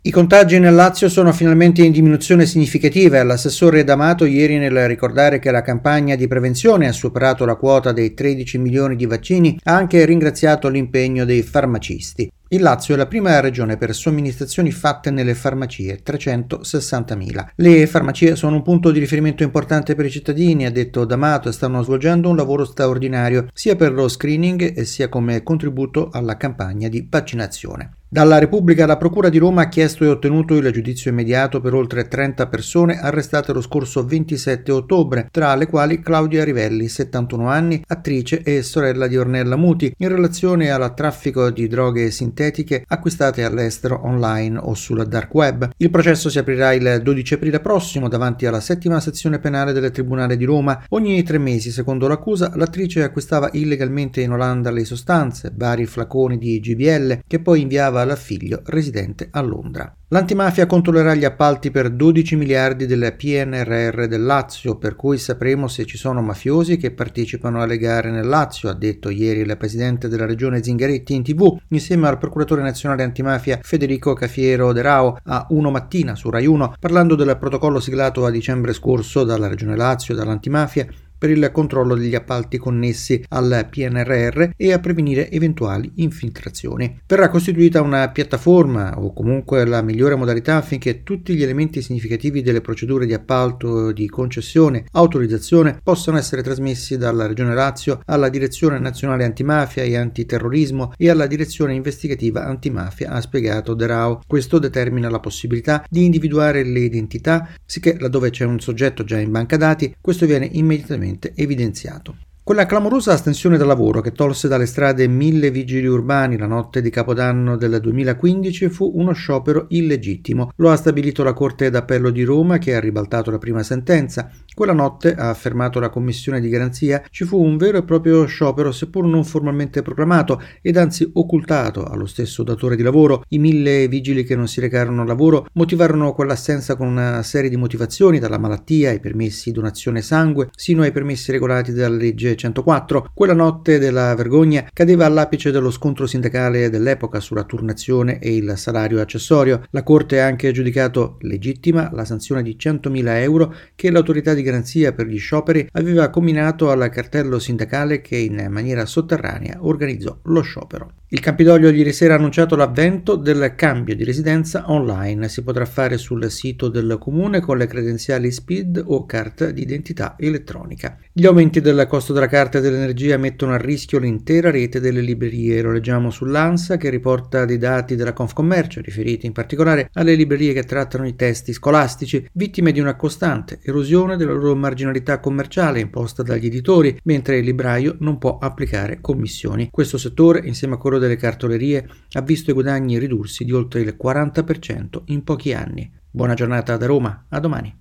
I contagi nel Lazio sono finalmente in diminuzione significativa e l'assessore D'Amato ieri nel ricordare che la campagna di prevenzione ha superato la quota dei 13 milioni di vaccini ha anche ringraziato l'impegno dei farmacisti. Il Lazio è la prima regione per somministrazioni fatte nelle farmacie, 360.000. Le farmacie sono un punto di riferimento importante per i cittadini, ha detto D'Amato, e stanno svolgendo un lavoro straordinario sia per lo screening e sia come contributo alla campagna di vaccinazione. Dalla Repubblica la Procura di Roma ha chiesto e ottenuto il giudizio immediato per oltre 30 persone arrestate lo scorso 27 ottobre, tra le quali Claudia Rivelli, 71 anni, attrice e sorella di Ornella Muti, in relazione al traffico di droghe sintetiche acquistate all'estero online o sul dark web. Il processo si aprirà il 12 aprile prossimo davanti alla 7ª sezione penale del Tribunale di Roma. Ogni 3 mesi, secondo l'accusa, l'attrice acquistava illegalmente in Olanda le sostanze, vari flaconi di GBL, che poi inviava al figlio residente a Londra. L'antimafia controllerà gli appalti per 12 miliardi del PNRR del Lazio, per cui sapremo se ci sono mafiosi che partecipano alle gare nel Lazio, ha detto ieri il presidente della regione Zingaretti in TV, insieme al procuratore nazionale antimafia Federico Cafiero De Rao a Uno Mattina su Rai 1, parlando del protocollo siglato a dicembre scorso dalla regione Lazio e dall'antimafia per il controllo degli appalti connessi al PNRR e a prevenire eventuali infiltrazioni. Verrà costituita una piattaforma o comunque la migliore modalità affinché tutti gli elementi significativi delle procedure di appalto, di concessione, autorizzazione possano essere trasmessi dalla Regione Lazio alla Direzione Nazionale Antimafia e Antiterrorismo e alla Direzione Investigativa Antimafia, ha spiegato De Rao. Questo determina la possibilità di individuare le identità, sicché laddove c'è un soggetto già in banca dati, questo viene immediatamente evidenziato. Quella clamorosa astensione dal lavoro che tolse dalle strade 1000 vigili urbani la notte di Capodanno del 2015 fu uno sciopero illegittimo. Lo ha stabilito la Corte d'Appello di Roma, che ha ribaltato la prima sentenza. Quella notte, ha affermato la Commissione di garanzia, ci fu un vero e proprio sciopero, seppur non formalmente proclamato ed anzi occultato allo stesso datore di lavoro. I 1000 vigili che non si recarono al lavoro motivarono quell'assenza con una serie di motivazioni, dalla malattia ai permessi donazione sangue sino ai permessi regolati dalla legge 104. Quella notte della vergogna cadeva all'apice dello scontro sindacale dell'epoca sulla turnazione e il salario accessorio. La Corte ha anche giudicato legittima la sanzione di 100.000 euro che l'autorità di garanzia per gli scioperi aveva comminato al cartello sindacale che in maniera sotterranea organizzò lo sciopero. Il Campidoglio ieri sera ha annunciato l'avvento del cambio di residenza online. Si potrà fare sul sito del comune con le credenziali SPID o carta di identità elettronica. Gli aumenti del costo della carta dell'energia mettono a rischio l'intera rete delle librerie. Lo leggiamo sull'ANSA, che riporta dei dati della Confcommercio riferiti in particolare alle librerie che trattano i testi scolastici, vittime di una costante erosione della loro marginalità commerciale imposta dagli editori, mentre il libraio non può applicare commissioni. Questo settore, insieme a quello delle cartolerie, ha visto i guadagni ridursi di oltre il 40% in pochi anni. Buona giornata da Roma, a domani.